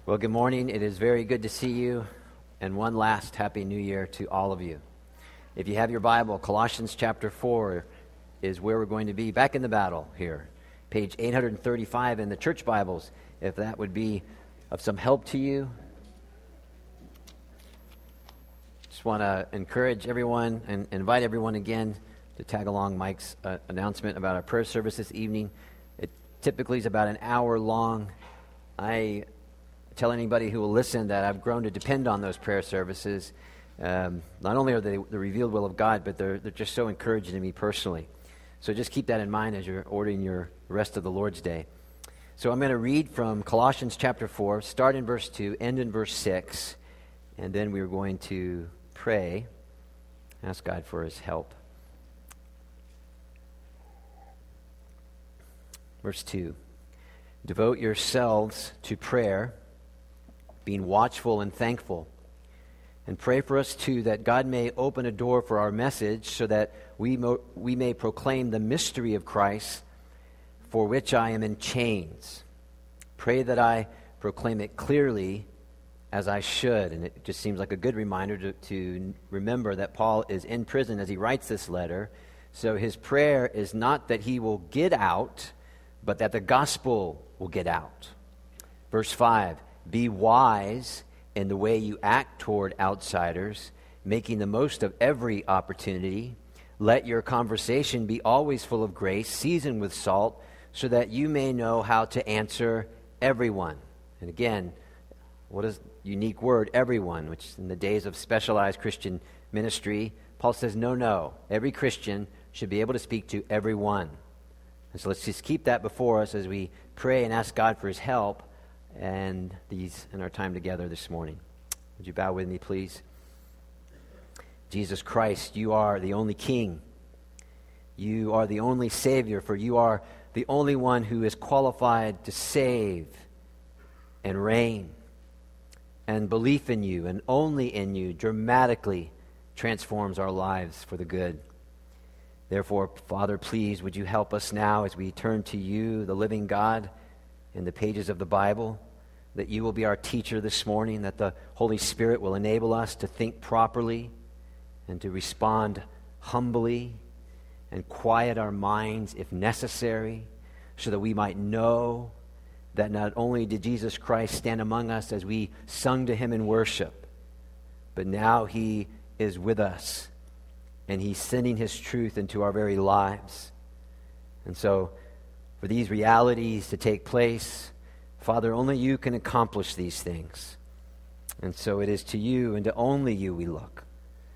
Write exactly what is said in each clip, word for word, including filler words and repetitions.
Well, good morning. It is very good to see you, and one last Happy New Year to all of you. If you have your Bible, Colossians chapter four is where we're going to be, back in the battle here. Page eight thirty-five in the church Bibles, if that would be of some help to you. Just want to encourage everyone and invite everyone again to tag along Mike's uh, announcement about our prayer service this evening. It typically is about an hour long. I tell anybody who will listen that I've grown to depend on those prayer services. Um, not only are they the revealed will of God, but they're, they're just so encouraging to me personally. So just keep that in mind as you're ordering your rest of the Lord's Day. So I'm going to read from Colossians chapter four, start in verse two, end in verse six, and then we're going to pray, ask God for His help. Verse two, devote yourselves to prayer, being watchful and thankful. And pray for us, too, that God may open a door for our message so that we, mo- we may proclaim the mystery of Christ, for which I am in chains. Pray that I proclaim it clearly as I should. And it just seems like a good reminder to, to remember that Paul is in prison as he writes this letter. So his prayer is not that he will get out, but that the gospel will get out. Verse five, be wise in the way you act toward outsiders, making the most of every opportunity. Let your conversation be always full of grace, seasoned with salt, so that you may know how to answer everyone. And again, what is unique word, everyone, which in the days of specialized Christian ministry, Paul says, no, no, every Christian should be able to speak to everyone. And so let's just keep that before us as we pray and ask God for His help and these in our time together this morning. Would you bow with me, please? Jesus Christ, you are the only King. You are the only Savior, for you are the only one who is qualified to save and reign. And belief in you, and only in you, dramatically transforms our lives for the good. Therefore, Father, please, would you help us now as we turn to you, the living God, in the pages of the Bible, that you will be our teacher this morning, that the Holy Spirit will enable us to think properly and to respond humbly and quiet our minds if necessary, so that we might know that not only did Jesus Christ stand among us as we sung to Him in worship, but now He is with us and He's sending His truth into our very lives. And so, for these realities to take place, Father, only you can accomplish these things. And so it is to you and to only you we look.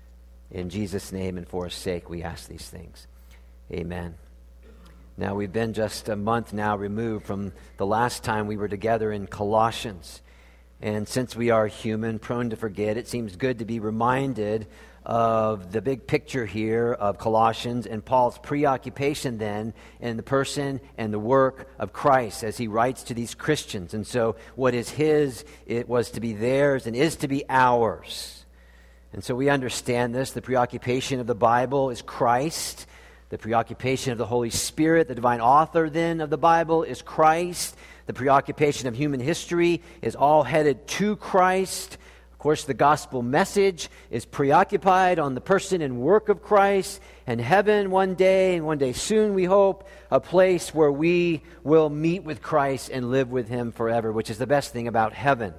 In Jesus' name and for His sake we ask these things. Amen. Now we've been just a month now removed from the last time we were together in Colossians. And since we are human, prone to forget, it seems good to be reminded of the big picture here of Colossians and Paul's preoccupation then in the person and the work of Christ as he writes to these Christians. And so what is his, it was to be theirs and is to be ours. And so we understand this. The preoccupation of the Bible is Christ. The preoccupation of the Holy Spirit, the divine author then of the Bible, is Christ. The preoccupation of human history is all headed to Christ. Of course, the gospel message is preoccupied on the person and work of Christ, and heaven one day, and one day soon, we hope, a place where we will meet with Christ and live with Him forever, which is the best thing about heaven.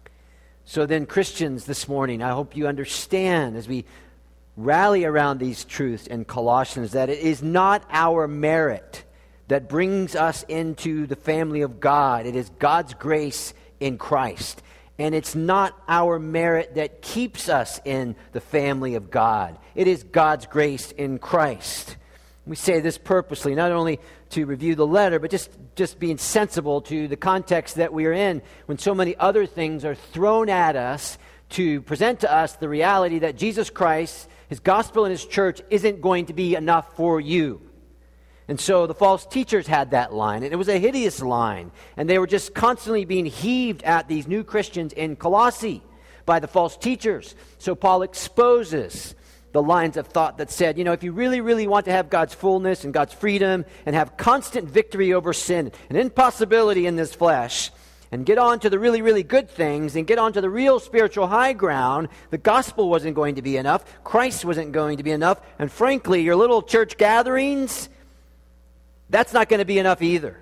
So then, Christians, this morning, I hope you understand as we rally around these truths in Colossians that it is not our merit that brings us into the family of God. It is God's grace in Christ. And it's not our merit that keeps us in the family of God. It is God's grace in Christ. We say this purposely, not only to review the letter, but just, just being sensible to the context that we are in when so many other things are thrown at us to present to us the reality that Jesus Christ, His gospel and His church isn't going to be enough for you. And so the false teachers had that line, and it was a hideous line. And they were just constantly being heaved at these new Christians in Colossae by the false teachers. So Paul exposes the lines of thought that said, you know, if you really, really want to have God's fullness and God's freedom and have constant victory over sin and impossibility in this flesh, and get on to the really, really good things and get on to the real spiritual high ground, the gospel wasn't going to be enough. Christ wasn't going to be enough. And frankly, your little church gatherings, that's not going to be enough either.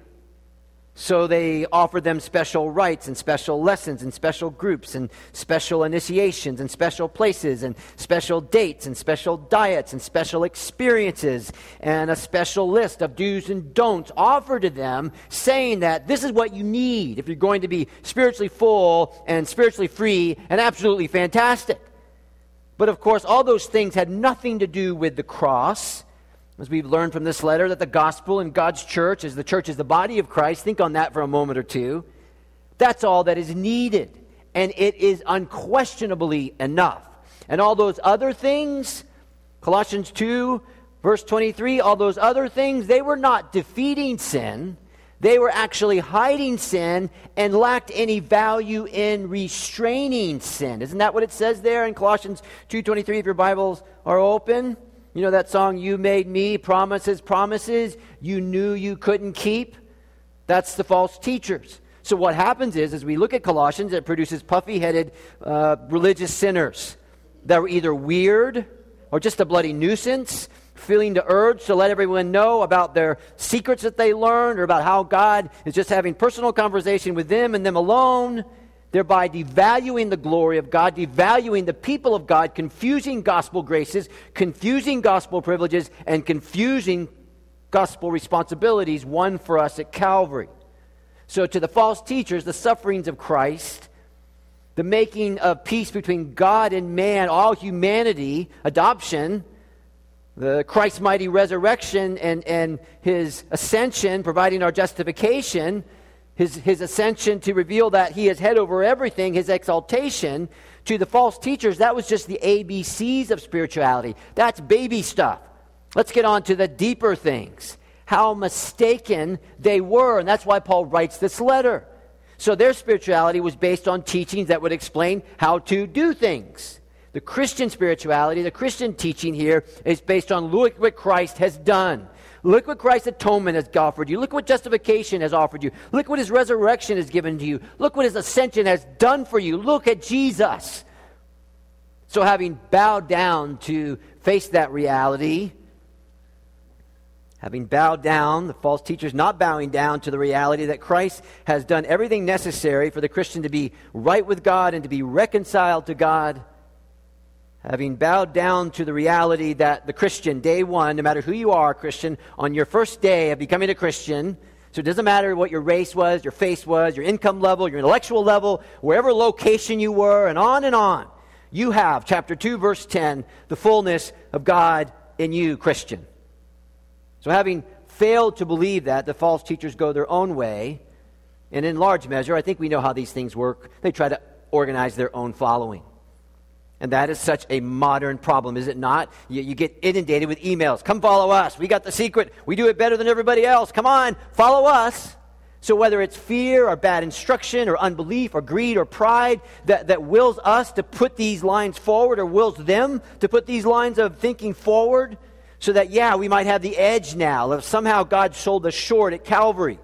So they offered them special rites and special lessons and special groups and special initiations and special places and special dates and special diets and special experiences and a special list of do's and don'ts offered to them, saying that this is what you need if you're going to be spiritually full and spiritually free and absolutely fantastic. But of course, all those things had nothing to do with the cross. As we've learned from this letter, that the gospel and God's church, as the church is the body of Christ, think on that for a moment or two. That's all that is needed. And it is unquestionably enough. And all those other things, Colossians two, verse twenty-three, all those other things, they were not defeating sin. They were actually hiding sin and lacked any value in restraining sin. Isn't that what it says there in Colossians two twenty-three, if your Bibles are open? You know that song, You Made Me, Promises, Promises, you knew you couldn't keep? That's the false teachers. So what happens is, as we look at Colossians, it produces puffy-headed uh, religious sinners that were either weird or just a bloody nuisance, feeling the urge to let everyone know about their secrets that they learned or about how God is just having personal conversation with them and them alone, thereby devaluing the glory of God, devaluing the people of God, confusing gospel graces, confusing gospel privileges, and confusing gospel responsibilities won for us at Calvary. So to the false teachers, the sufferings of Christ, the making of peace between God and man, all humanity, adoption, the Christ's mighty resurrection and, and his ascension, providing our justification, His, his ascension to reveal that he is head over everything, his exaltation, to the false teachers, that was just the A B Cs of spirituality. That's baby stuff. Let's get on to the deeper things. How mistaken they were, and that's why Paul writes this letter. So their spirituality was based on teachings that would explain how to do things. The Christian spirituality, the Christian teaching here is based on look what Christ has done. Look what Christ's atonement has offered you. Look what justification has offered you. Look what his resurrection has given to you. Look what his ascension has done for you. Look at Jesus. So having bowed down to face that reality, having bowed down, the false teachers not bowing down to the reality that Christ has done everything necessary for the Christian to be right with God and to be reconciled to God, having bowed down to the reality that the Christian, day one, no matter who you are, Christian, on your first day of becoming a Christian, so it doesn't matter what your race was, your face was, your income level, your intellectual level, wherever location you were, and on and on, you have, chapter two, verse ten, the fullness of God in you, Christian. So having failed to believe that, the false teachers go their own way, and in large measure, I think we know how these things work. They try to organize their own following. And that is such a modern problem, is it not? You, you get inundated with emails. Come follow us. We got the secret. We do it better than everybody else. Come on, follow us. So whether it's fear or bad instruction or unbelief or greed or pride that, that wills us to put these lines forward or wills them to put these lines of thinking forward so that, yeah, we might have the edge now of somehow God sold us short at Calvary.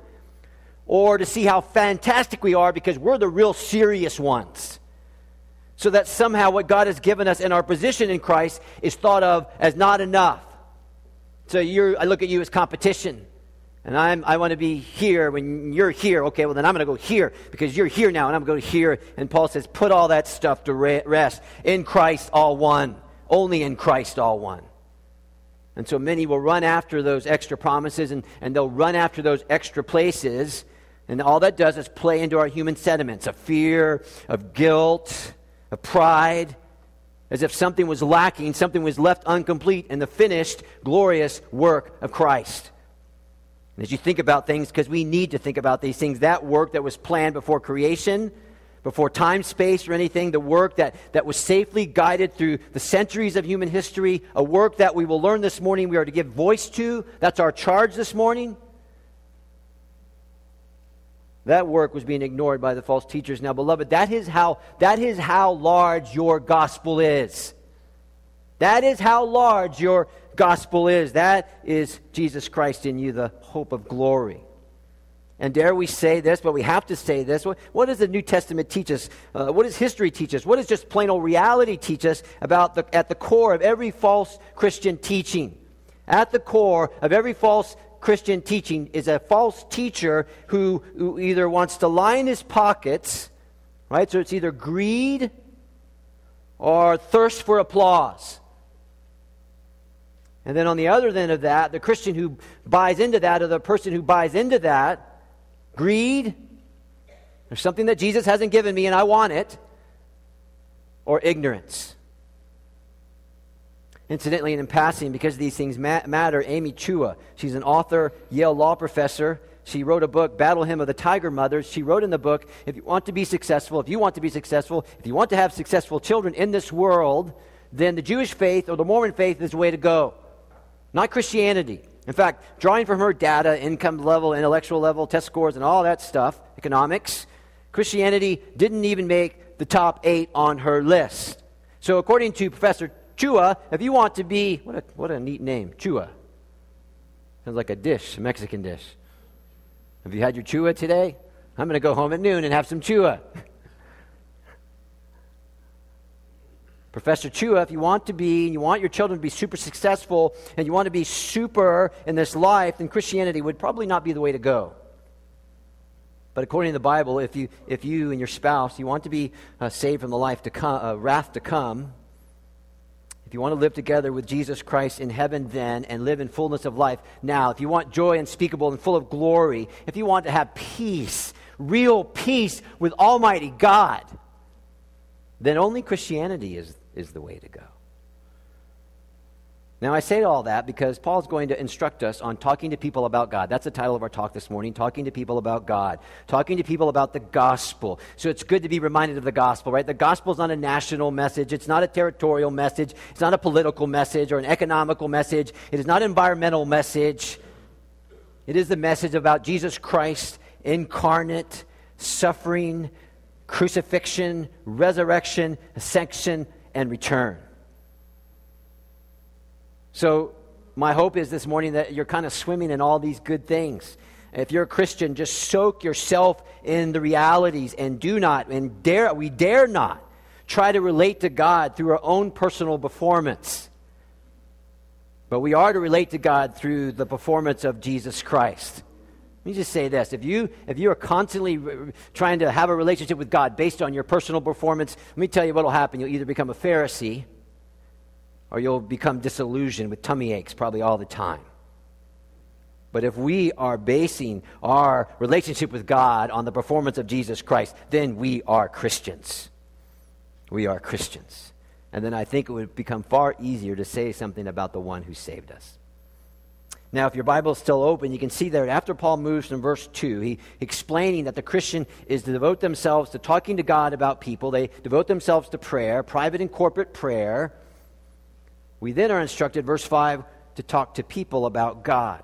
Or to see how fantastic we are because we're the real serious ones. So that somehow what God has given us in our position in Christ is thought of as not enough. So you're, I look at you as competition. And I'm, I want to be here when you're here. Okay, well then I'm going to go here because you're here now and I'm going to go here. And Paul says, put all that stuff to rest. In Christ all one. Only in Christ all one. And so many will run after those extra promises and, and they'll run after those extra places. And all that does is play into our human sentiments of fear, of guilt, of pride, as if something was lacking, something was left incomplete in the finished, glorious work of Christ. And as you think about things, because we need to think about these things, that work that was planned before creation, before time, space, or anything, the work that, that was safely guided through the centuries of human history, a work that we will learn this morning we are to give voice to. That's our charge this morning. That work was being ignored by the false teachers. Now, beloved, that is how, that is how large your gospel is. That is how large your gospel is. That is Jesus Christ in you, the hope of glory. And dare we say this, but we have to say this. What, what does the New Testament teach us? Uh, what does history teach us? What does just plain old reality teach us about the, at the core of every false Christian teaching? At the core of every false Christian teaching is a false teacher who, who either wants to line his pockets, right? So it's either greed or thirst for applause. And then on the other end of that, the Christian who buys into that, or the person who buys into that, greed, there's something that Jesus hasn't given me and I want it, or ignorance. Incidentally, and in passing, because these things ma- matter, Amy Chua, she's an author, Yale law professor. She wrote a book, Battle Hymn of the Tiger Mothers. She wrote in the book, if you want to be successful, if you want to be successful, if you want to have successful children in this world, then the Jewish faith or the Mormon faith is the way to go, not Christianity. In fact, drawing from her data, income level, intellectual level, test scores, and all that stuff, economics, Christianity didn't even make the top eight on her list. So according to Professor Chua, if you want to be, what a, what a neat name, Chua. Sounds like a dish, a Mexican dish. Have you had your Chua today? I'm going to go home at noon and have some Chua. Professor Chua, if you want to be, and you want your children to be super successful, and you want to be super in this life, then Christianity would probably not be the way to go. But according to the Bible, if you if you and your spouse, you want to be uh, saved from the life to come, uh, wrath to come, if you want to live together with Jesus Christ in heaven then and live in fullness of life now, if you want joy unspeakable and full of glory, if you want to have peace, real peace with Almighty God, then only Christianity is, is the way to go. Now, I say all that because Paul's going to instruct us on talking to people about God. That's the title of our talk this morning, talking to people about God, talking to people about the gospel. So it's good to be reminded of the gospel, right? The gospel is not a national message. It's not a territorial message. It's not a political message or an economical message. It is not an environmental message. It is the message about Jesus Christ incarnate, suffering, crucifixion, resurrection, ascension, and return. So my hope is this morning that you're kind of swimming in all these good things. If you're a Christian, just soak yourself in the realities and do not, and dare, we dare not try to relate to God through our own personal performance. But we are to relate to God through the performance of Jesus Christ. Let me just say this. If you if you are constantly re- trying to have a relationship with God based on your personal performance, let me tell you what will happen. You'll either become a Pharisee or you'll become disillusioned with tummy aches probably all the time. But if we are basing our relationship with God on the performance of Jesus Christ, then we are Christians. We are Christians. And then I think it would become far easier to say something about the one who saved us. Now, if your Bible is still open, you can see there after Paul moves from verse two, he explaining that the Christian is to devote themselves to talking to God about people. They devote themselves to prayer, private and corporate prayer. We then are instructed, verse five, to talk to people about God.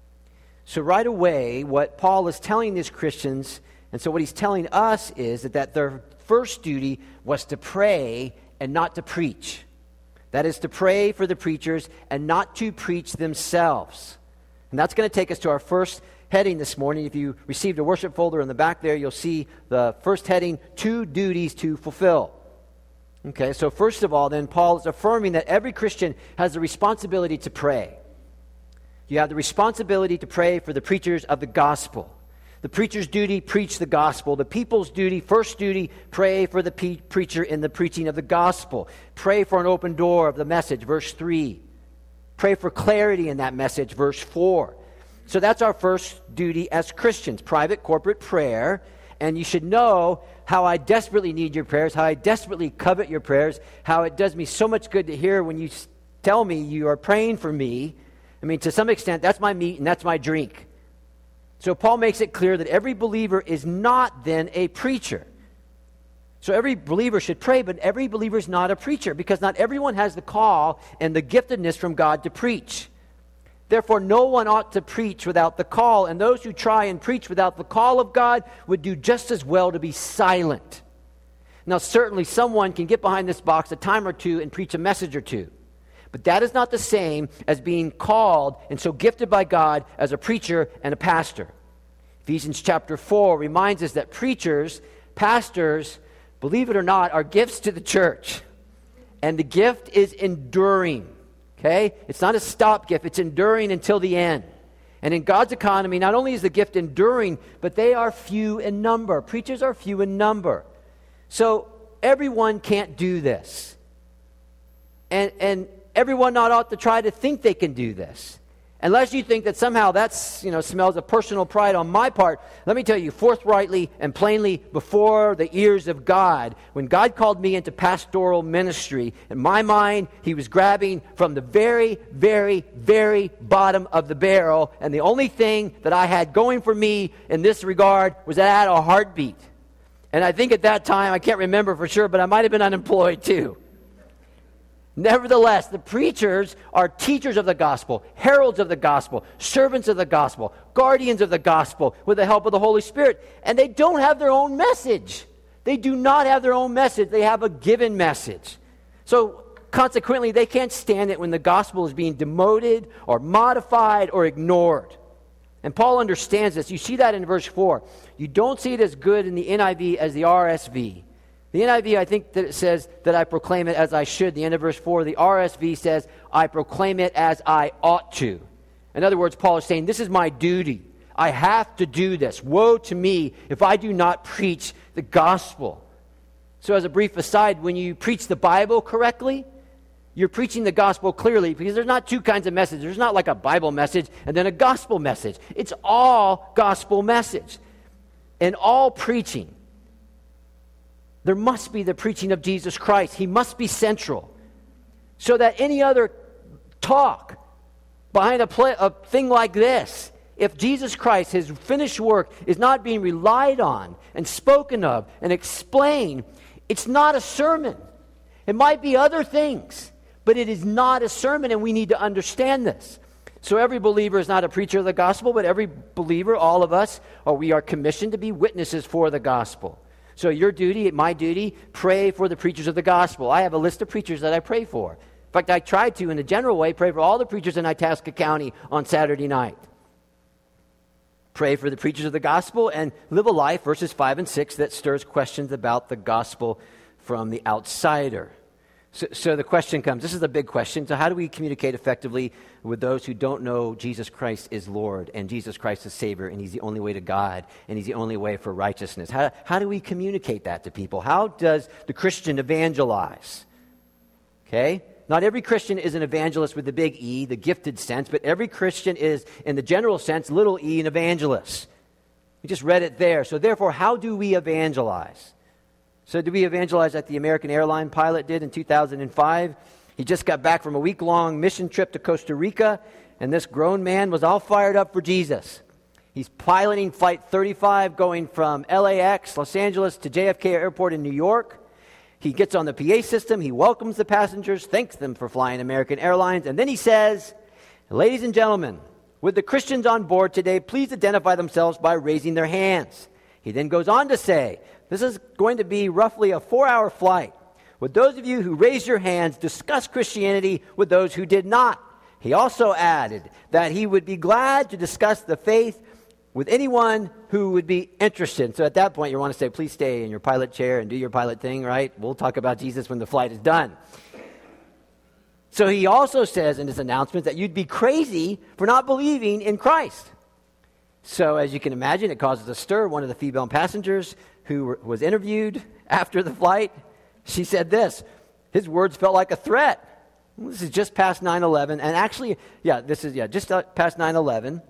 So right away, what Paul is telling these Christians, and so what he's telling us is that, that their first duty was to pray and not to preach. That is to pray for the preachers and not to preach themselves. And that's going to take us to our first heading this morning. If you received a worship folder in the back there, you'll see the first heading, two duties to fulfill. Okay, so first of all, then, Paul is affirming that every Christian has the responsibility to pray. You have the responsibility to pray for the preachers of the gospel. The preacher's duty, preach the gospel. The people's duty, first duty, pray for the pe- preacher in the preaching of the gospel. Pray for an open door of the message, verse three. Pray for clarity in that message, verse four. So that's our first duty as Christians, private, corporate prayer. And you should know how I desperately need your prayers, how I desperately covet your prayers, how it does me so much good to hear when you tell me you are praying for me. I mean, to some extent, that's my meat and that's my drink. So Paul makes it clear that every believer is not then a preacher. So every believer should pray, but every believer is not a preacher because not everyone has the call and the giftedness from God to preach. Therefore, no one ought to preach without the call, and those who try and preach without the call of God would do just as well to be silent. Now, certainly someone can get behind this box a time or two and preach a message or two. But that is not the same as being called and so gifted by God as a preacher and a pastor. If Ephesians chapter four reminds us that preachers, pastors, believe it or not, are gifts to the church. And the gift is enduring. Okay? It's not a stop gift. It's enduring until the end. And in God's economy, not only is the gift enduring, but they are few in number. Preachers are few in number. So everyone can't do this. And, and everyone not ought to try to think they can do this. Unless you think that somehow that's, you know, smells of personal pride on my part. Let me tell you, forthrightly and plainly before the ears of God, when God called me into pastoral ministry, in my mind, he was grabbing from the very, very, very bottom of the barrel. And the only thing that I had going for me in this regard was that I had a heartbeat. And I think at that time, I can't remember for sure, but I might have been unemployed too. Nevertheless, the preachers are teachers of the gospel, heralds of the gospel, servants of the gospel, guardians of the gospel with the help of the Holy Spirit. And they don't have their own message. They do not have their own message. They have a given message. So consequently, they can't stand it when the gospel is being demoted or modified or ignored. And Paul understands this. You see that in verse four. You don't see it as good in the N I V as the R S V. The N I V, I think that it says that I proclaim it as I should. The end of verse four, the R S V says, I proclaim it as I ought to. In other words, Paul is saying, this is my duty. I have to do this. Woe to me if I do not preach the gospel. So as a brief aside, when you preach the Bible correctly, you're preaching the gospel clearly, because there's not two kinds of message. There's not like a Bible message and then a gospel message. It's all gospel message. And all preaching, there must be the preaching of Jesus Christ. He must be central. So that any other talk behind a, play, a thing like this, if Jesus Christ, his finished work, is not being relied on and spoken of and explained, it's not a sermon. It might be other things, but it is not a sermon, and we need to understand this. So every believer is not a preacher of the gospel, but every believer, all of us, or we are commissioned to be witnesses for the gospel. So your duty, my duty, pray for the preachers of the gospel. I have a list of preachers that I pray for. In fact, I try to, in a general way, pray for all the preachers in Itasca County on Saturday night. Pray for the preachers of the gospel and live a life, verses five and six, that stirs questions about the gospel from the outsider. So, so the question comes, this is the big question, so how do we communicate effectively with those who don't know Jesus Christ is Lord and Jesus Christ is Savior and he's the only way to God and he's the only way for righteousness? How, how do we communicate that to people? How does the Christian evangelize? Okay? Not every Christian is an evangelist with the big E, the gifted sense, but every Christian is, in the general sense, little e, an evangelist. We just read it there. So therefore, how do we evangelize? So do we evangelize like the American airline pilot did in two thousand five? He just got back from a week-long mission trip to Costa Rica, and this grown man was all fired up for Jesus. He's piloting Flight thirty-five going from L A X, Los Angeles, to J F K Airport in New York. He gets on the P A system, he welcomes the passengers, thanks them for flying American Airlines, and then he says, ladies and gentlemen, would the Christians on board today please identify themselves by raising their hands? He then goes on to say, this is going to be roughly a four-hour flight. Would those of you who raised your hands discuss Christianity with those who did not? He also added that he would be glad to discuss the faith with anyone who would be interested. So at that point, you want to say, please stay in your pilot chair and do your pilot thing, right? We'll talk about Jesus when the flight is done. So he also says in his announcement that you'd be crazy for not believing in Christ. So as you can imagine, it causes a stir. One of the female passengers who was interviewed after the flight, she said this, his words felt like a threat. This is just past nine eleven, and actually, yeah, this is, yeah, just past nine eleven.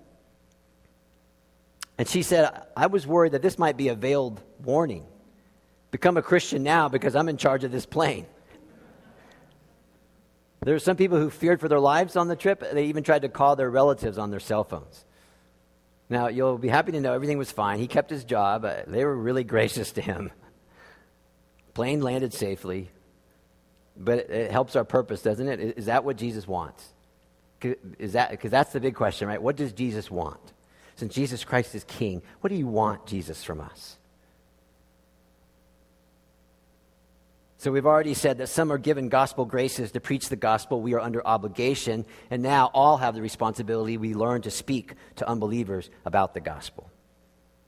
And she said, I was worried that this might be a veiled warning. Become a Christian now because I'm in charge of this plane. There are some people who feared for their lives on the trip. They even tried to call their relatives on their cell phones. Now, you'll be happy to know everything was fine. He kept his job. Uh, they were really gracious to him. Plane landed safely. But it, it helps our purpose, doesn't it? Is, is that what Jesus wants? Is that, because that's the big question, right? What does Jesus want? Since Jesus Christ is King, what do you want, Jesus, from us? So we've already said that some are given gospel graces to preach the gospel. We are under obligation. And now all have the responsibility. We learn to speak to unbelievers about the gospel.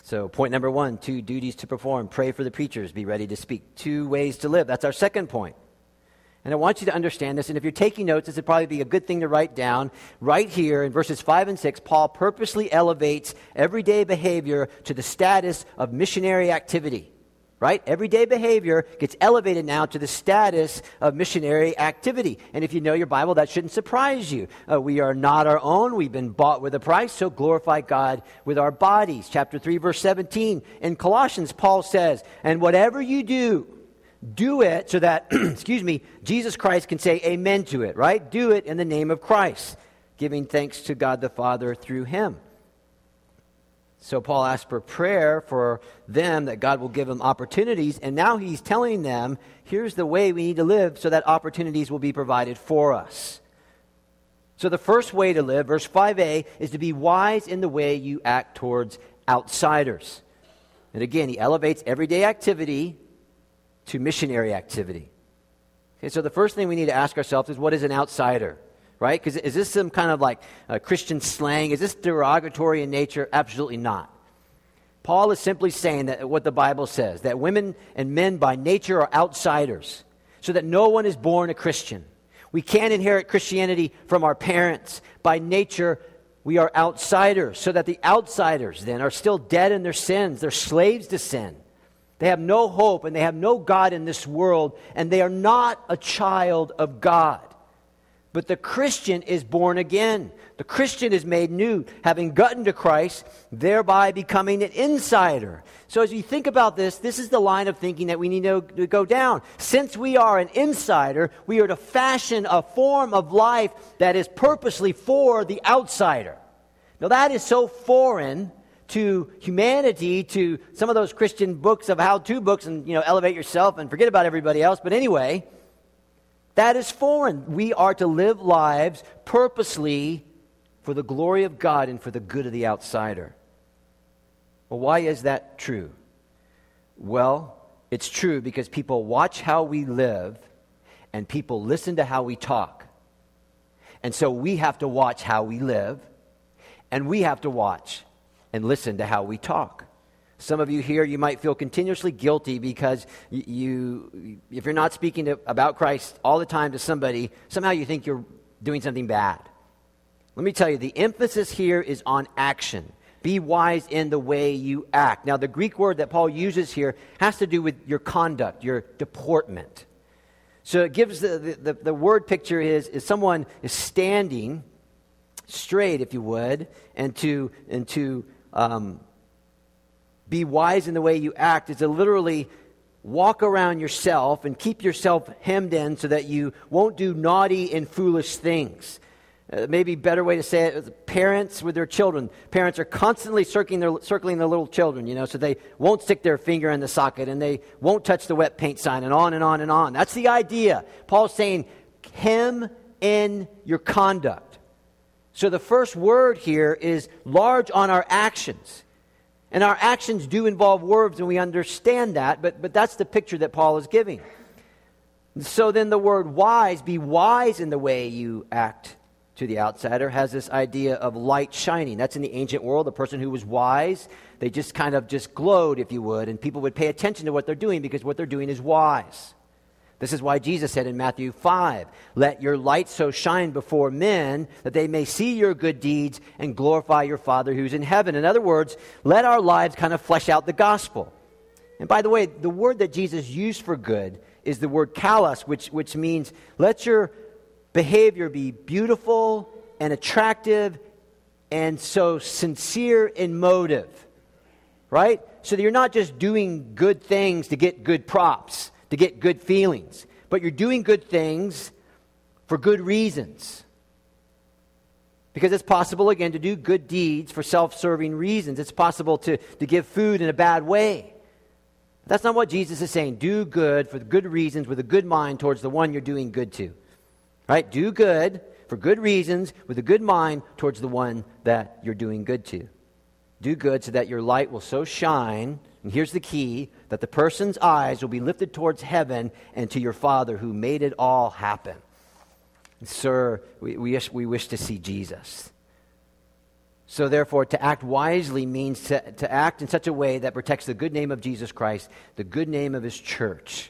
So point number one, two duties to perform. Pray for the preachers. Be ready to speak. Two ways to live. That's our second point. And I want you to understand this. And if you're taking notes, this would probably be a good thing to write down. Right here in verses five and six, Paul purposely elevates everyday behavior to the status of missionary activity. Right? Everyday behavior gets elevated now to the status of missionary activity. And if you know your Bible, that shouldn't surprise you. Uh, we are not our own. We've been bought with a price, so glorify God with our bodies. Chapter three, verse seventeen. In Colossians, Paul says, and whatever you do, do it so that, excuse me, Jesus Christ can say amen to it, right? Do it in the name of Christ, giving thanks to God the Father through him. So Paul asked for prayer for them, that God will give them opportunities. And now he's telling them, here's the way we need to live so that opportunities will be provided for us. So the first way to live, verse five a, is to be wise in the way you act towards outsiders. And again, he elevates everyday activity to missionary activity. Okay, so the first thing we need to ask ourselves is, what is an outsider? Right? Because is this some kind of like uh, Christian slang? Is this derogatory in nature? Absolutely not. Paul is simply saying that what the Bible says, that women and men by nature are outsiders, so that no one is born a Christian. We can't inherit Christianity from our parents. By nature, we are outsiders, so that the outsiders then are still dead in their sins. They're slaves to sin. They have no hope and they have no God in this world, and they are not a child of God. But the Christian is born again. The Christian is made new, having gotten to Christ, thereby becoming an insider. So as you think about this, this is the line of thinking that we need to, to go down. Since we are an insider, we are to fashion a form of life that is purposely for the outsider. Now that is so foreign to humanity, to some of those Christian books of how-to books, and, you know, elevate yourself and forget about everybody else. But anyway, that is foreign. We are to live lives purposely for the glory of God and for the good of the outsider. Well, why is that true? Well, it's true because people watch how we live and people listen to how we talk. And so we have to watch how we live, and we have to watch and listen to how we talk. Some of you here, you might feel continuously guilty because you, you if you're not speaking to, about Christ all the time to somebody, somehow you think you're doing something bad. Let me tell you, the emphasis here is on action. Be wise in the way you act. Now, the Greek word that Paul uses here has to do with your conduct, your deportment. So it gives the, the, the word picture is, is someone is standing straight, if you would, and to, and to um, be wise in the way you act is to literally walk around yourself and keep yourself hemmed in so that you won't do naughty and foolish things. Uh, maybe a better way to say it is parents with their children. Parents are constantly circling their, circling their little children, you know, so they won't stick their finger in the socket and they won't touch the wet paint sign, and on and on and on. That's the idea. Paul's saying, hem in your conduct. So the first word here is large on our actions. And our actions do involve words, and we understand that, but, but that's the picture that Paul is giving. So then the word wise, be wise in the way you act to the outsider, has this idea of light shining. That's in the ancient world. The person who was wise, they just kind of just glowed, if you would, and people would pay attention to what they're doing because what they're doing is wise. This is why Jesus said in Matthew five, let your light so shine before men that they may see your good deeds and glorify your Father who's in heaven. In other words, let our lives kind of flesh out the gospel. And by the way, the word that Jesus used for good is the word kalos, which, which means let your behavior be beautiful and attractive and so sincere in motive. Right? So that you're not just doing good things to get good props, to get good feelings, but you're doing good things for good reasons. Because it's possible, again, to do good deeds for self-serving reasons. It's possible to, to give food in a bad way. That's not what Jesus is saying. Do good for good reasons with a good mind towards the one you're doing good to. Right? Do good for good reasons with a good mind towards the one that you're doing good to. Do good so that your light will so shine, and here's the key, that the person's eyes will be lifted towards heaven and to your Father who made it all happen. And sir, we, we, wish, we wish to see Jesus. So therefore, to act wisely means to, to act in such a way that protects the good name of Jesus Christ, the good name of his church.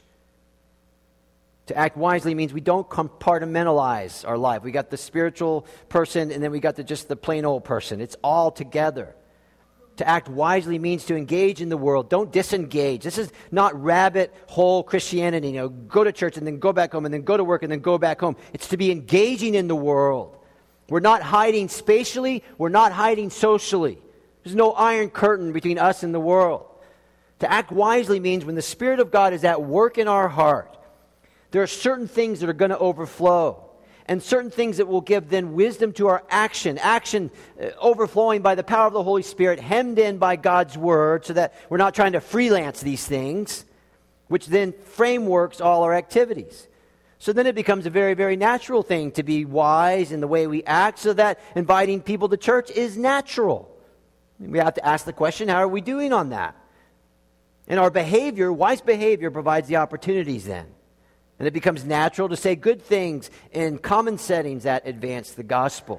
To act wisely means we don't compartmentalize our life. We got the spiritual person, and then we got the, just the plain old person. It's all together. To act wisely means to engage in the world. Don't disengage. This is not rabbit hole Christianity. You know, go to church and then go back home and then go to work and then go back home. It's to be engaging in the world. We're not hiding spatially. We're not hiding socially. There's no iron curtain between us and the world. To act wisely means when the Spirit of God is at work in our heart, there are certain things that are going to overflow. And certain things that will give then wisdom to our action. Action uh, overflowing by the power of the Holy Spirit, hemmed in by God's Word, so that we're not trying to freelance these things, which then frameworks all our activities. So then it becomes a very, very natural thing to be wise in the way we act, so that inviting people to church is natural. We have to ask the question, how are we doing on that? And our behavior, wise behavior, provides the opportunities then. And it becomes natural to say good things in common settings that advance the gospel.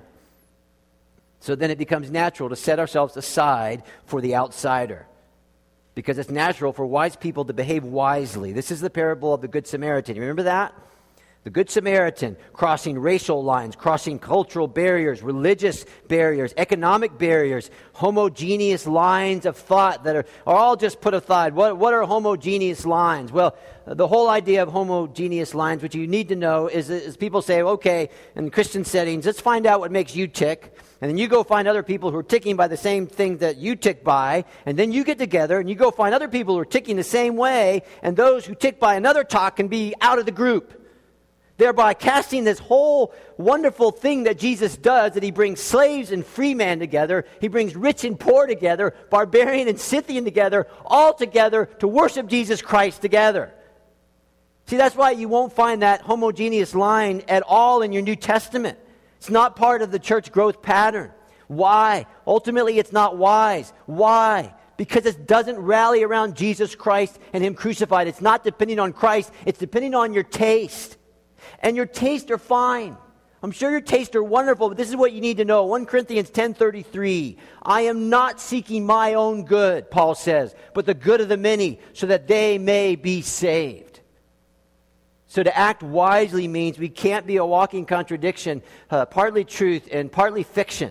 So then it becomes natural to set ourselves aside for the outsider. Because it's natural for wise people to behave wisely. This is the parable of the Good Samaritan. You remember that? The Good Samaritan crossing racial lines, crossing cultural barriers, religious barriers, economic barriers, homogeneous lines of thought that are, are all just put aside. What, what are homogeneous lines? Well, the whole idea of homogeneous lines, which you need to know, is, is people say, okay, in Christian settings, let's find out what makes you tick. And then you go find other people who are ticking by the same thing that you tick by. And then you get together and you go find other people who are ticking the same way. And those who tick by another talk can be out of the group. Thereby casting this whole wonderful thing that Jesus does, that he brings slaves and free man together, he brings rich and poor together, barbarian and Scythian together, all together to worship Jesus Christ together. See, that's why you won't find that homogeneous line at all in your New Testament. It's not part of the church growth pattern. Why? Ultimately, it's not wise. Why? Because it doesn't rally around Jesus Christ and him crucified. It's not depending on Christ. It's depending on your taste. And your tastes are fine. I'm sure your tastes are wonderful, but this is what you need to know. First Corinthians ten thirty-three. I am not seeking my own good, Paul says, but the good of the many, so that they may be saved. So to act wisely means we can't be a walking contradiction, uh, partly truth and partly fiction.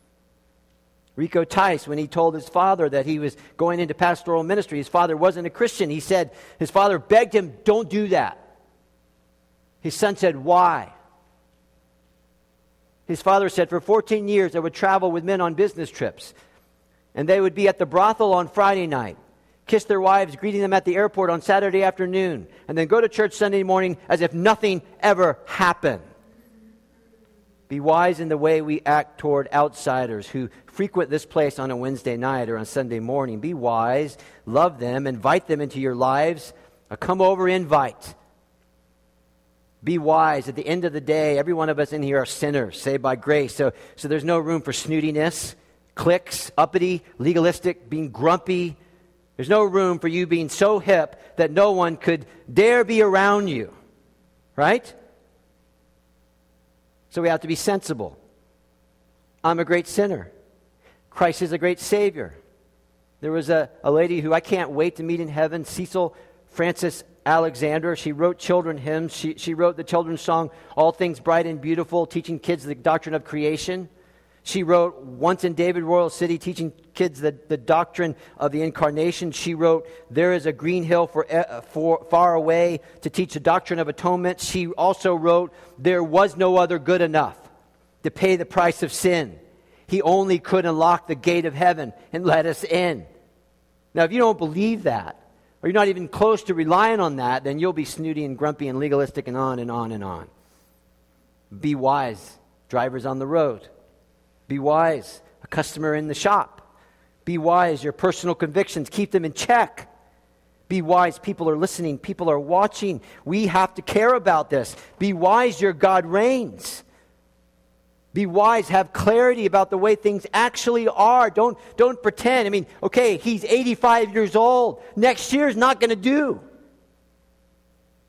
Rico Tice, when he told his father that he was going into pastoral ministry, his father wasn't a Christian. He said, his father begged him, don't do that. His son said, why? His father said, for fourteen years I would travel with men on business trips. And they would be at the brothel on Friday night, kiss their wives, greeting them at the airport on Saturday afternoon, and then go to church Sunday morning as if nothing ever happened. Be wise in the way we act toward outsiders who frequent this place on a Wednesday night or on Sunday morning. Be wise, love them, invite them into your lives. A come over invite. Be wise. At the end of the day, every one of us in here are sinners, saved by grace. So, so there's no room for snootiness, cliques, uppity, legalistic, being grumpy. There's no room for you being so hip that no one could dare be around you. Right? So we have to be sensible. I'm a great sinner. Christ is a great Savior. There was a, a lady who I can't wait to meet in heaven, Cecil Francis Alexander. She wrote children hymns. She, she wrote the children's song, All Things Bright and Beautiful, teaching kids the doctrine of creation. She wrote Once in David Royal City, teaching kids the, the doctrine of the incarnation. She wrote There is a Green Hill for, uh, for Far Away to teach the doctrine of atonement. She also wrote There Was No Other Good Enough to pay the price of sin. He only could unlock the gate of heaven and let us in. Now, if you don't believe that, or you're not even close to relying on that, then you'll be snooty and grumpy and legalistic and on and on and on. Be wise, drivers on the road. Be wise, a customer in the shop. Be wise, your personal convictions, keep them in check. Be wise, people are listening, people are watching. We have to care about this. Be wise, your God reigns. Be wise, have clarity about the way things actually are. Don't, don't pretend. I mean, okay, he's eighty-five years old. Next year's not going to do.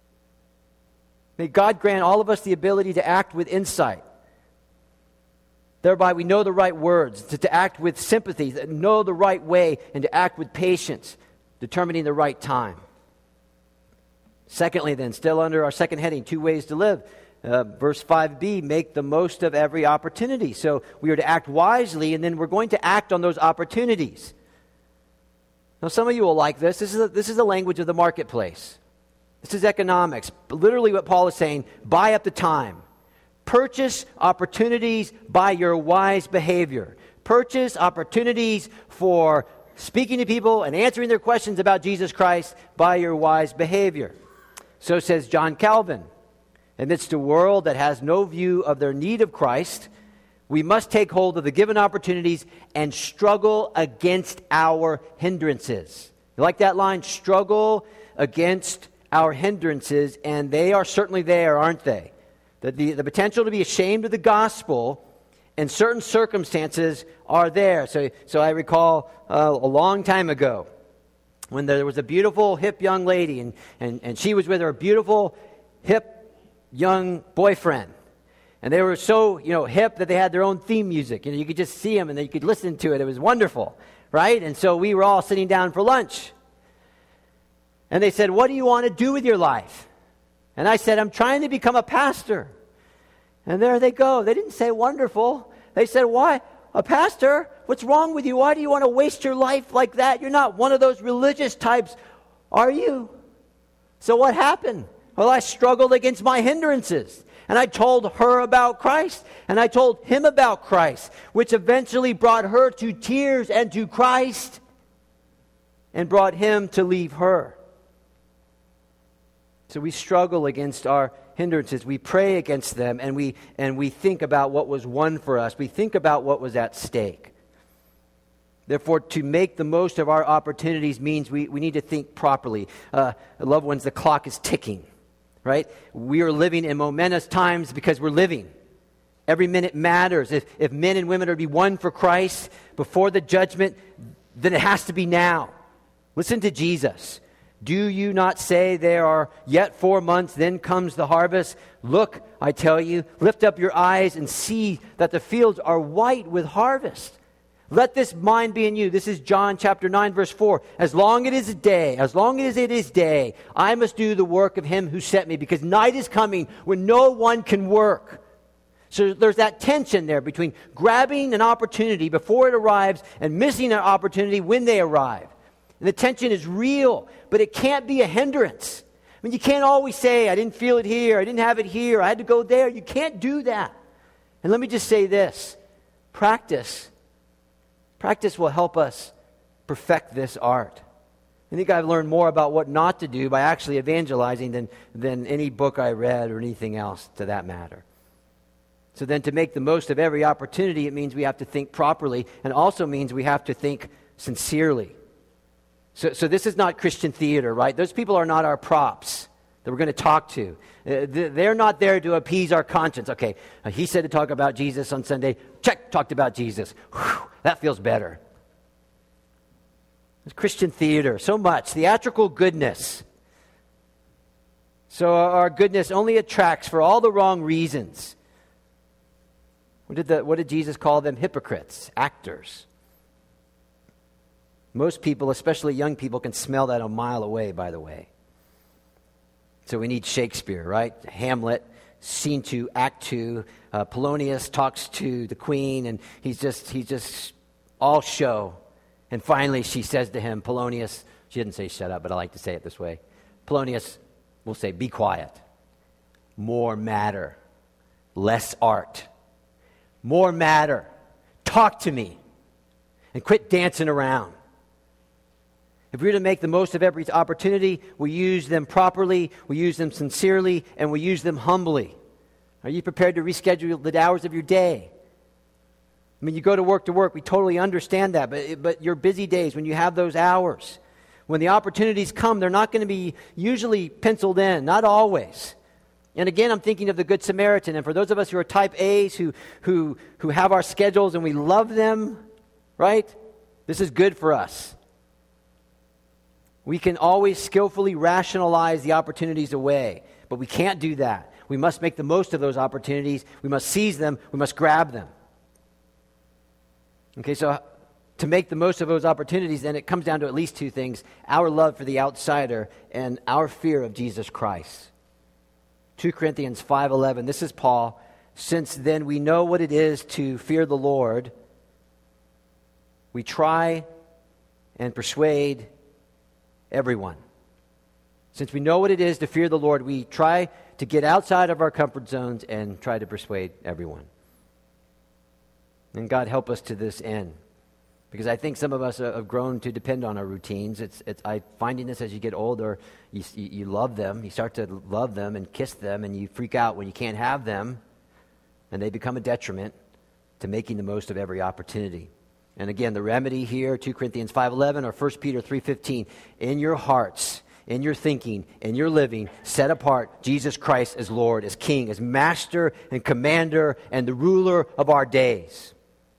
May God grant all of us the ability to act with insight. Thereby we know the right words, to, to act with sympathy, to know the right way, and to act with patience, determining the right time. Secondly then, still under our second heading, two ways to live. Uh, verse five b, make the most of every opportunity. So we are to act wisely, and then we're going to act on those opportunities. Now some of you will like this. This is a, this is the language of the marketplace. This is economics. Literally what Paul is saying, buy up the time. Purchase opportunities by your wise behavior. Purchase opportunities for speaking to people and answering their questions about Jesus Christ by your wise behavior. So says John Calvin. Amidst a world that has no view of their need of Christ, we must take hold of the given opportunities and struggle against our hindrances. You like that line? Struggle against our hindrances, and they are certainly there, aren't they? The, the, the potential to be ashamed of the gospel in certain circumstances are there. So, so I recall uh, a long time ago when there was a beautiful, hip young lady, and, and, and she was with her beautiful, hip young boyfriend. And they were so, you know, hip that they had their own theme music. You know, you could just see them and then you could listen to it. It was wonderful, right? And so we were all sitting down for lunch. And they said, what do you want to do with your life? And I said, I'm trying to become a pastor. And there they go. They didn't say wonderful. They said, why? A pastor? What's wrong with you? Why do you want to waste your life like that? You're not one of those religious types, are you? So what happened? Well, I struggled against my hindrances. And I told her about Christ. And I told him about Christ, which eventually brought her to tears and to Christ and brought him to leave her. So we struggle against our hindrances. We pray against them, and we and we think about what was won for us. We think about what was at stake. Therefore, to make the most of our opportunities means we, we need to think properly. Uh, loved ones, the clock is ticking. Right? We are living in momentous times because we're living. Every minute matters. If, if men and women are to be won for Christ before the judgment, then it has to be now. Listen to Jesus. Do you not say there are yet four months, then comes the harvest? Look, I tell you, lift up your eyes and see that the fields are white with harvest. Let this mind be in you. This is John chapter nine, verse four. As long as it is day, as long as it is day, I must do the work of him who sent me, because night is coming when no one can work. So there's that tension there between grabbing an opportunity before it arrives and missing an opportunity when they arrive. And the tension is real, but it can't be a hindrance. I mean, you can't always say, I didn't feel it here, I didn't have it here, I had to go there. You can't do that. And let me just say this. Practice. Practice will help us perfect this art. I think I've learned more about what not to do by actually evangelizing than, than any book I read or anything else to that matter. So then to make the most of every opportunity, it means we have to think properly, and also means we have to think sincerely. So, so this is not Christian theater, right? Those people are not our props that we're going to talk to. Uh, they're not there to appease our conscience. Okay, uh, he said to talk about Jesus on Sunday. Check, talked about Jesus. Whew, that feels better. It's Christian theater, so much. Theatrical goodness. So our goodness only attracts for all the wrong reasons. What did, the, what did Jesus call them? Hypocrites, actors. Most people, especially young people, can smell that a mile away, by the way. So we need Shakespeare, right? Hamlet, scene two, act two. Uh, Polonius talks to the queen, and he's just he's just all show. And finally, she says to him, Polonius, she didn't say shut up, but I like to say it this way. Polonius will say, be quiet. More matter, less art. More matter. Talk to me. And quit dancing around. If we're to make the most of every opportunity, we use them properly, we use them sincerely, and we use them humbly. Are you prepared to reschedule the hours of your day? I mean, you go to work to work, we totally understand that, but, but your busy days, when you have those hours, when the opportunities come, they're not going to be usually penciled in, not always. And again, I'm thinking of the Good Samaritan, and for those of us who are type A's, who, who, who have our schedules and we love them, right? This is good for us. We can always skillfully rationalize the opportunities away, but we can't do that. We must make the most of those opportunities. We must seize them. We must grab them. Okay, so to make the most of those opportunities, then it comes down to at least two things: our love for the outsider and our fear of Jesus Christ. Second Corinthians five eleven, this is Paul. Since then we know what it is to fear the Lord, we try and persuade everyone. Since we know what it is to fear the Lord, we try to get outside of our comfort zones and try to persuade everyone. And God help us to this end. Because I think some of us have grown to depend on our routines. It's, it's I finding this as you get older, you, you love them. You start to love them and kiss them, and you freak out when you can't have them. And they become a detriment to making the most of every opportunity. And again, the remedy here, Second Corinthians five eleven or First Peter three fifteen, in your hearts, in your thinking, in your living, set apart Jesus Christ as Lord, as King, as Master and Commander and the ruler of our days.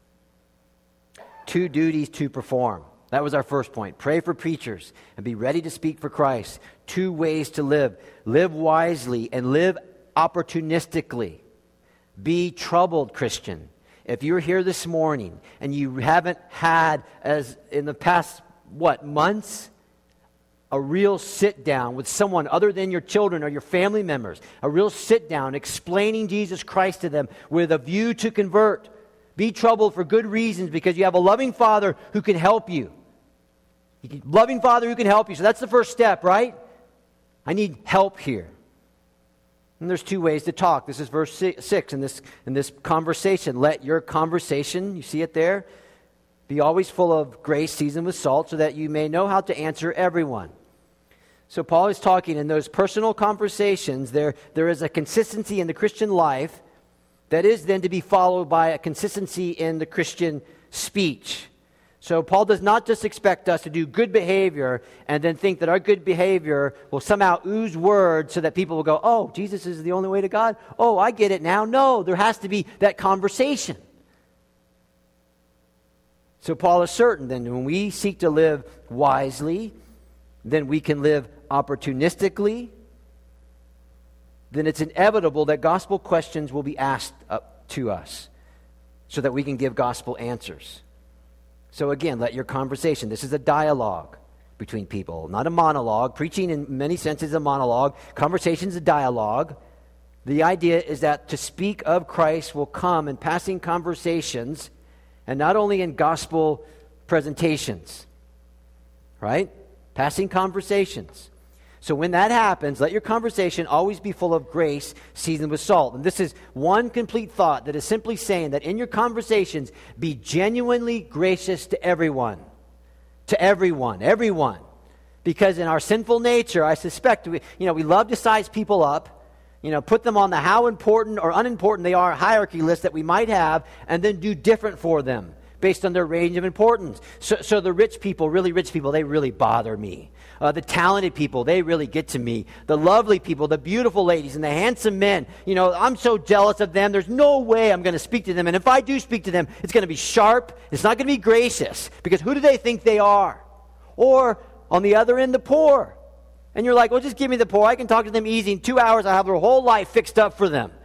Two duties to perform. That was our first point. Pray for preachers and be ready to speak for Christ. Two ways to live. Live wisely and live opportunistically. Be troubled, Christian. If you're here this morning and you haven't had, as in the past, what, months, a real sit down with someone other than your children or your family members, a real sit down explaining Jesus Christ to them with a view to convert, be troubled for good reasons because you have a loving Father who can help you. Loving Father who can help you. So that's the first step, right? I need help here. And there's two ways to talk. This is verse six in this, in this conversation. Let your conversation, you see it there, be always full of grace, seasoned with salt, so that you may know how to answer everyone. So Paul is talking in those personal conversations. There, there is a consistency in the Christian life that is then to be followed by a consistency in the Christian speech. So Paul does not just expect us to do good behavior and then think that our good behavior will somehow ooze words so that people will go, oh, Jesus is the only way to God? Oh, I get it now. No, there has to be that conversation. So Paul is certain then when we seek to live wisely, then we can live opportunistically, then it's inevitable that gospel questions will be asked up to us so that we can give gospel answers. So again, let your conversation, this is a dialogue between people, not a monologue. Preaching in many senses is a monologue. Conversation is a dialogue. The idea is that to speak of Christ will come in passing conversations and not only in gospel presentations, right? Passing conversations. So when that happens, let your conversation always be full of grace, seasoned with salt. And this is one complete thought that is simply saying that in your conversations, be genuinely gracious to everyone. To everyone, everyone. Because in our sinful nature, I suspect, we, you know, we love to size people up, you know, put them on the how important or unimportant they are hierarchy list that we might have, and then do different for them based on their range of importance. So, so the rich people, really rich people, they really bother me. Uh, the talented people, they really get to me. The lovely people, the beautiful ladies, and the handsome men, you know, I'm so jealous of them. There's no way I'm going to speak to them. And if I do speak to them, it's going to be sharp. It's not going to be gracious. Because who do they think they are? Or, on the other end, the poor. And you're like, well, just give me the poor. I can talk to them easy. In two hours, I have their whole life fixed up for them.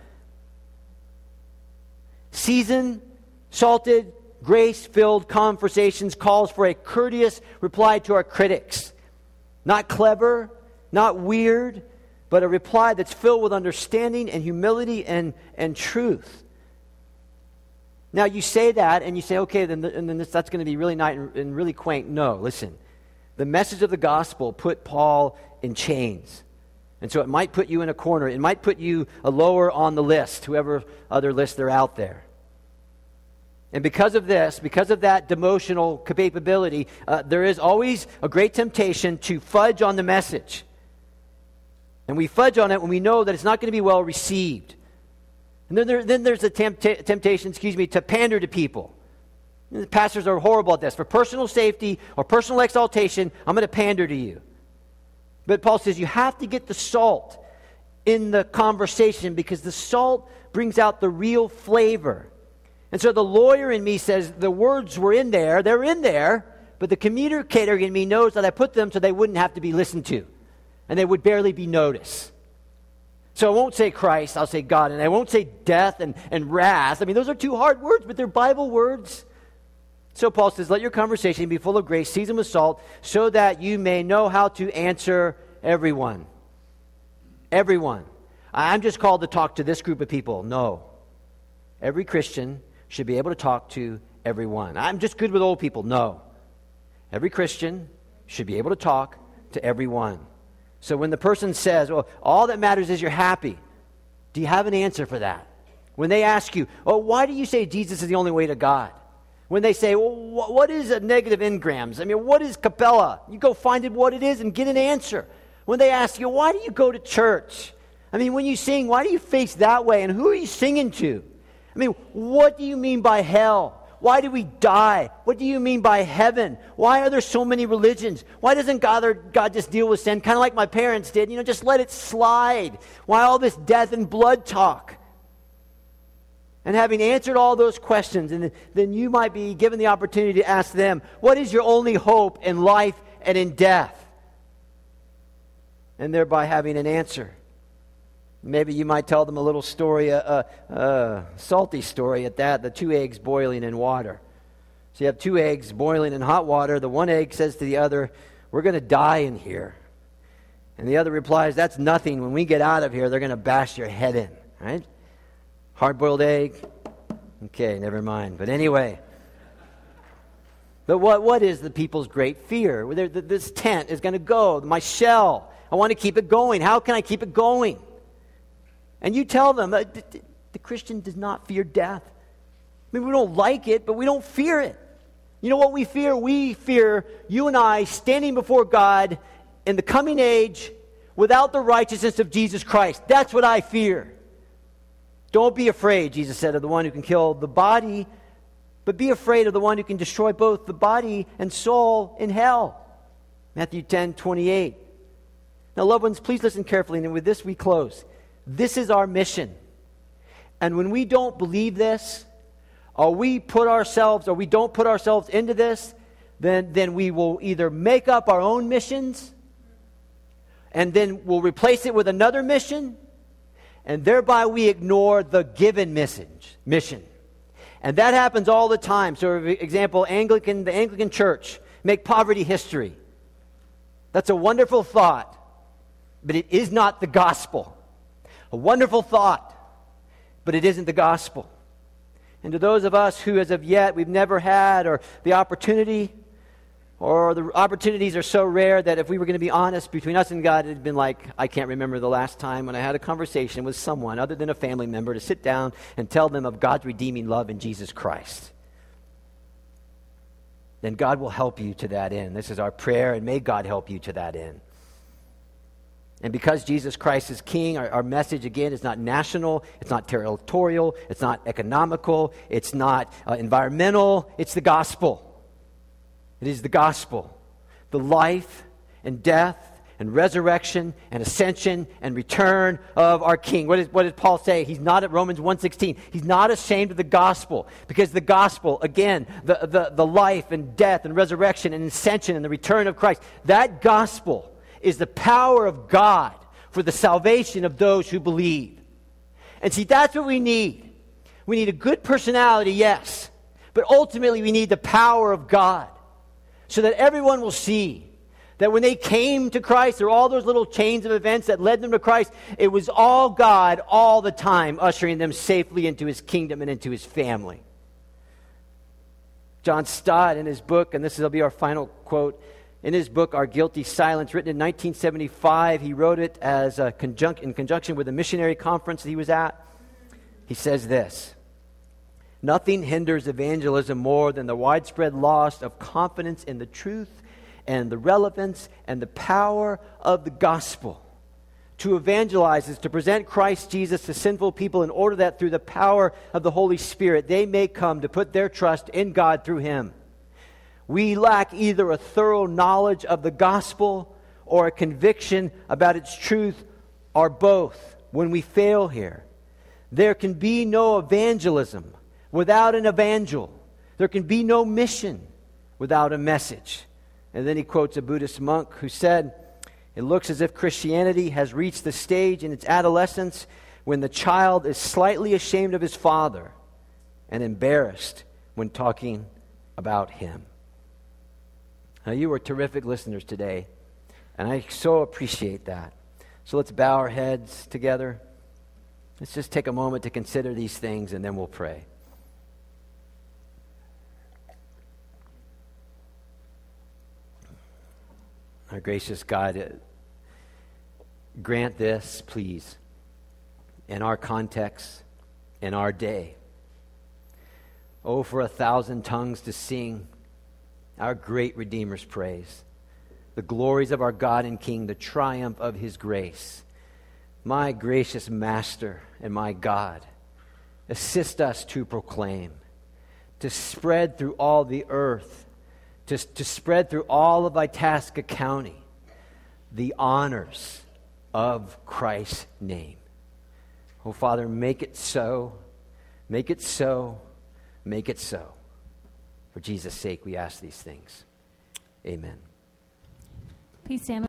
Seasoned, salted, grace-filled conversations calls for a courteous reply to our critics. Not clever, not weird, but a reply that's filled with understanding and humility and, and truth. Now, you say that and you say, okay, then, and then this, that's going to be really nice and, and really quaint. No, listen. The message of the gospel put Paul in chains. And so it might put you in a corner. It might put you a lower on the list, whoever other list they're out there. And because of this, because of that demotional capability, uh, there is always a great temptation to fudge on the message. And we fudge on it when we know that it's not going to be well received. And then, there, then there's a tempt- temptation, excuse me, to pander to people. And the pastors are horrible at this. For personal safety or personal exaltation, I'm going to pander to you. But Paul says you have to get the salt in the conversation because the salt brings out the real flavor. And so the lawyer in me says the words were in there, they're in there, but the communicator in me knows that I put them so they wouldn't have to be listened to. And they would barely be noticed. So I won't say Christ, I'll say God. And I won't say death and, and wrath. I mean, those are two hard words, but they're Bible words. So Paul says, let your conversation be full of grace, seasoned with salt, so that you may know how to answer everyone. Everyone. I'm just called to talk to this group of people. No. Every Christian should be able to talk to everyone. I'm just good with old people. No. Every Christian should be able to talk to everyone. So when the person says, well, all that matters is you're happy, do you have an answer for that? When they ask you, oh, why do you say Jesus is the only way to God? When they say, well, what is a negative engrams? I mean, what is Capella? You go find it what it is and get an answer. When they ask you, why do you go to church? I mean, when you sing, why do you face that way? And who are you singing to? I mean, what do you mean by hell? Why do we die? What do you mean by heaven? Why are there so many religions? Why doesn't God, God just deal with sin? Kind of like my parents did. You know, just let it slide. Why all this death and blood talk? And having answered all those questions, and then you might be given the opportunity to ask them, what is your only hope in life and in death? And thereby having an answer. Maybe you might tell them a little story, a, a, a salty story at that, the two eggs boiling in water. So you have two eggs boiling in hot water. The one egg says to the other, we're going to die in here. And the other replies, that's nothing. When we get out of here, they're going to bash your head in. Right? Hard-boiled egg? Okay, never mind. But anyway. But what, what is the people's great fear? Well, this tent is going to go. My shell. I want to keep it going. How can I keep it going? And you tell them, uh, the, the Christian does not fear death. I mean, we don't like it, but we don't fear it. You know what we fear? We fear you and I standing before God in the coming age without the righteousness of Jesus Christ. That's what I fear. Don't be afraid, Jesus said, of the one who can kill the body, but be afraid of the one who can destroy both the body and soul in hell. Matthew ten twenty-eight. Now, loved ones, please listen carefully, and with this we close. This is our mission. And when we don't believe this, or we put ourselves, or we don't put ourselves into this, then, then we will either make up our own missions, and then we'll replace it with another mission, and thereby we ignore the given message, mission. And that happens all the time. So, for example, Anglican, the Anglican Church, make poverty history. That's a wonderful thought, but it is not the gospel. A wonderful thought, but it isn't the gospel. And to those of us who, as of yet, we've never had or the opportunity, or the opportunities are so rare that if we were going to be honest between us and God, it'd been like, I can't remember the last time when I had a conversation with someone other than a family member to sit down and tell them of God's redeeming love in Jesus Christ. Then God will help you to that end. This is our prayer, and may God help you to that end. And because Jesus Christ is King, our, our message, again, is not national, it's not territorial, it's not economical, it's not uh, environmental, it's the gospel. It is the gospel. The life and death and resurrection and ascension and return of our King. What, is, what did Paul say? He's not at Romans one sixteen. He's not ashamed of the gospel, because the gospel, again, the, the, the life and death and resurrection and ascension and the return of Christ, that gospel is the power of God for the salvation of those who believe. And see, that's what we need. We need a good personality, yes, but ultimately we need the power of God, so that everyone will see that when they came to Christ, there were all those little chains of events that led them to Christ. It was all God all the time, ushering them safely into His kingdom and into His family. John Stott, in his book, and this will be our final quote, in his book, Our Guilty Silence, written in nineteen seventy-five, he wrote it as a conjunc- in conjunction with a missionary conference that he was at. He says this: nothing hinders evangelism more than the widespread loss of confidence in the truth and the relevance and the power of the gospel. To evangelize is to present Christ Jesus to sinful people in order that through the power of the Holy Spirit they may come to put their trust in God through Him. We lack either a thorough knowledge of the gospel or a conviction about its truth, or both, when we fail here. There can be no evangelism without an evangel. There can be no mission without a message. And then he quotes a Buddhist monk who said, it looks as if Christianity has reached the stage in its adolescence when the child is slightly ashamed of his father and embarrassed when talking about him. Now, you were terrific listeners today, and I so appreciate that. So let's bow our heads together. Let's just take a moment to consider these things, and then we'll pray. Our gracious God, grant this, please, in our context, in our day. Oh, for a thousand tongues to sing our great Redeemer's praise, the glories of our God and King, the triumph of his grace. My gracious Master and my God, assist us to proclaim, to spread through all the earth, to, to spread through all of Itasca County, the honors of Christ's name. Oh, Father, make it so, make it so, make it so. For Jesus' sake, we ask these things. Amen. Please stand.